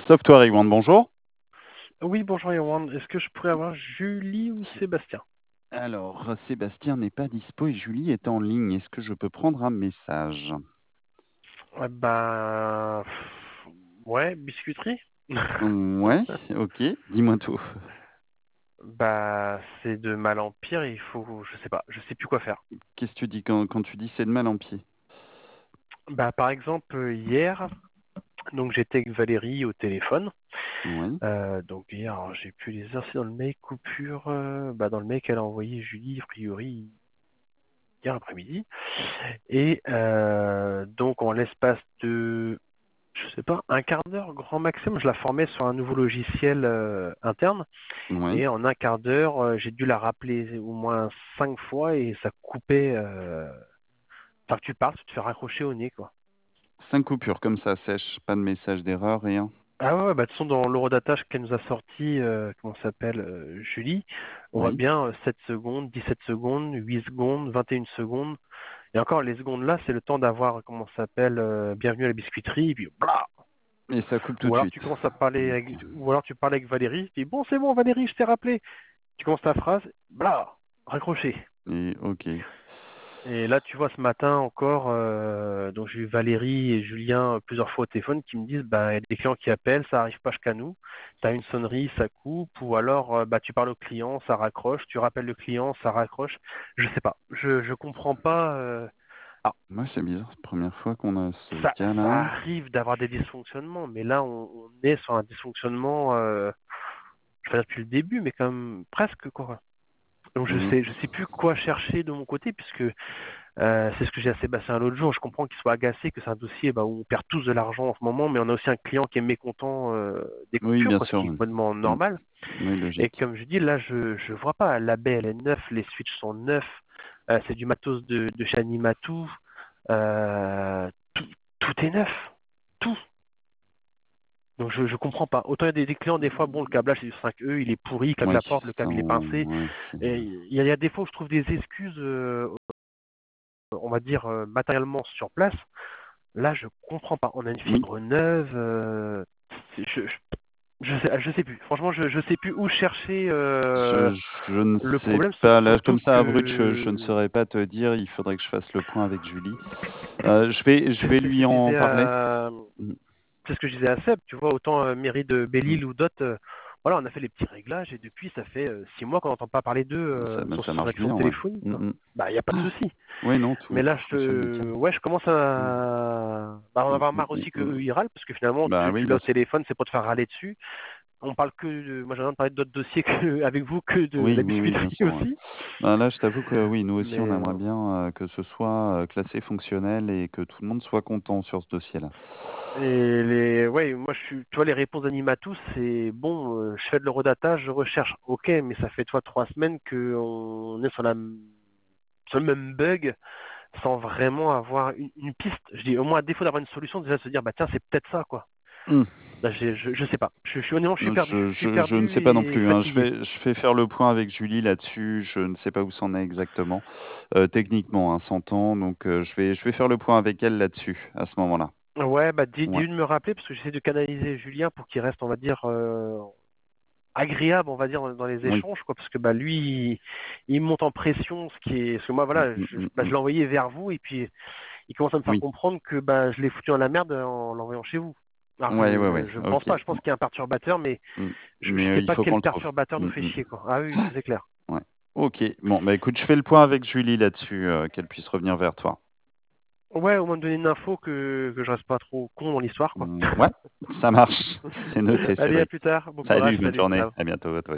Software One, bonjour. Oui, bonjour Yohan. Est-ce que je pourrais avoir Julie ou Sébastien? Alors, Sébastien n'est pas dispo et Julie est en ligne. Est-ce que je peux prendre un message? Ouais, biscuiterie. Ouais, ok, dis-moi tout. C'est de mal en pire. Il faut, je sais pas, je sais plus quoi faire. Qu'est-ce que tu dis quand tu dis c'est de mal en pied? Par exemple, hier, donc j'étais avec Valérie au téléphone. Oui, Donc hier, alors, j'ai pu les heures, c'est dans le mail coupure, dans le mail qu'elle a envoyé Julie, a priori hier après-midi. Et donc en l'espace de je sais pas, un quart d'heure, grand maximum, je la formais sur un nouveau logiciel interne. oui. Et en un quart d'heure, j'ai dû la rappeler au moins 5 fois et ça coupait. Enfin, tu parles, tu te fais raccrocher au nez, quoi. 5 coupures comme ça sèche, pas de message d'erreur, rien. Ah ouais, de toute façon, dans l'horodatage qu'elle nous a sorti, comment ça s'appelle, Julie, on voit Oui. bien 7 secondes, 17 secondes, 8 secondes, 21 secondes. Et encore, les secondes là, c'est le temps d'avoir, comment ça s'appelle, bienvenue à la biscuiterie, et puis blah. Et ça coupe tout Ou de alors suite. tu commences à parler ou alors tu parles avec Valérie, tu dis bon c'est bon Valérie, je t'ai rappelé. Tu commences ta phrase, blah, raccroché. Et ok. Et là tu vois ce matin encore, donc j'ai eu Valérie et Julien plusieurs fois au téléphone qui me disent il y a des clients qui appellent, ça arrive pas jusqu'à nous. Tu as une sonnerie, ça coupe, ou alors tu parles au client, ça raccroche, tu rappelles le client, ça raccroche. Je sais pas, je comprends pas. Alors, Moi, c'est bizarre, c'est la première fois qu'on a ce ça cas-là. arrive d'avoir des dysfonctionnements, mais là on est sur un dysfonctionnement. Je vais dire depuis le début, mais quand même presque quoi. Donc Mhm. je sais plus quoi chercher de mon côté, puisque c'est ce que j'ai à Sébastien l'autre jour. Je comprends qu'il soit agacé, que c'est un dossier où on perd tous de l'argent en ce moment, mais on a aussi un client qui est mécontent des Oui, coupures, bien quoi, ce sûr. qui est Oui. complètement Mm. normal. Oui, Et logique. comme je dis, là, je vois pas. La baie, elle est neuve, les switches sont neufs, c'est du matos de chez Animatou, tout, tout est neuf, tout. Donc je comprends pas. Autant il y a des clients, des fois, bon, le câblage c'est du 5E, il est pourri, il claque Oui, la porte, le ça, câble il est pincé. ouais, Et il y a des fois où je trouve des excuses, on va dire, matériellement sur place. Là, je comprends pas. On a une oui. fibre neuve. Je sais plus. Franchement, je sais plus où chercher Je ne le sais problème, pas, là, surtout comme ça, à brut, je ne que saurais pas te dire. Il faudrait que je fasse le point avec Julie. Je c'est vais ce que lui je en disais parler. à Mm. c'est ce que je disais à Seb, tu vois, autant mairie de Mm. Belle-Île ou d'autres, voilà, on a fait les petits réglages et depuis, ça fait 6 mois qu'on n'entend pas parler d'eux Ça sur marche l'action bien, ouais. téléphonique, Mm, quoi. mm. Bah, il n'y a pas de souci. Oui, non, Mais là, tout fonctionne nickel. ouais, je commence Mm. à en avoir marre aussi Mm. qu'eux, ils râlent, parce que finalement, Bah oui, tu l'as bien au sûr. téléphone, c'est pour te faire râler dessus. On parle que moi, j'ai envie de parler d'autres dossiers avec vous que de Oui, la oui, oui, bien biscuiterie sûr, ouais. aussi. Ben là, je t'avoue que oui, nous aussi, on Mais aimerait bien que ce soit classé fonctionnel et que tout le monde soit content sur ce dossier-là. ouais, moi, tu vois, les réponses d'Animatus, c'est bon, je fais de l'eurodatage, je recherche. Ok, mais ça fait, toi, 3 semaines qu'on est sur le même bug sans vraiment avoir une piste. Je dis, au moins, à défaut d'avoir une solution, déjà se dire, bah tiens, c'est peut-être ça, quoi. Mm. Là, je sais pas. Honnêtement, je suis perdu. Je suis Je ne perdu sais pas non et plus, hein. fatigué. Je vais faire le point avec Julie là-dessus. Je ne sais pas où c'en est exactement. Techniquement, hein, s'entend. Donc, je vais faire le point avec elle là-dessus, à ce moment-là. Ouais, Ouais. dis-lui de me rappeler parce que j'essaie de canaliser Julien pour qu'il reste, on va dire, agréable, on va dire, dans les Oui. échanges, quoi, parce que lui, il monte en pression, parce que moi, Mm, voilà, mm, mm, je mm. l'ai envoyé vers vous et puis il commence à me faire Oui. comprendre que je l'ai foutu dans la merde en l'envoyant chez vous. Alors Ouais, ouais, ouais. je pense Ok. pas, je pense qu'il y a un perturbateur, mais Mm. je Mais sais il pas faut qu'on quel le trouve. perturbateur nous Mm, fait mm. chier, quoi. Ah oui, ça c'est clair. Ouais. Ok. Bon, bah écoute, je fais le point avec Julie là-dessus, qu'elle puisse revenir vers toi. Ouais, au moins me donner une info que je reste pas trop con dans l'histoire, quoi. Ouais, ça marche. C'est noté, Allez, à Cédric. plus tard, bon courage, Salut, bonne salut, journée. ciao. À bientôt. Toi